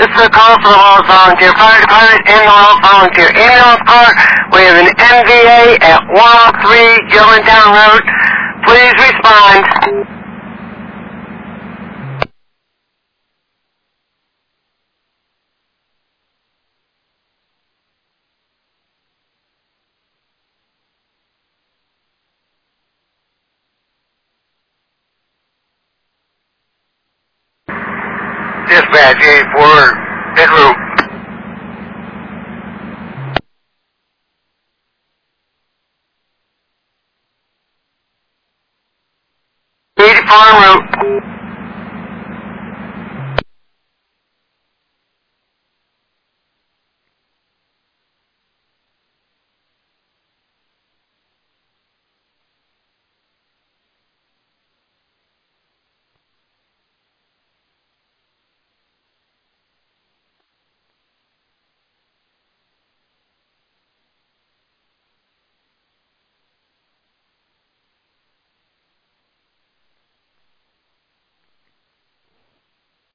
This is a call for the Wells Volunteer Fire Department and the Wells Volunteer Ambulance Corps. We have an MVA at 103 Germantown Road. Please respond. Dispatch 84, en route.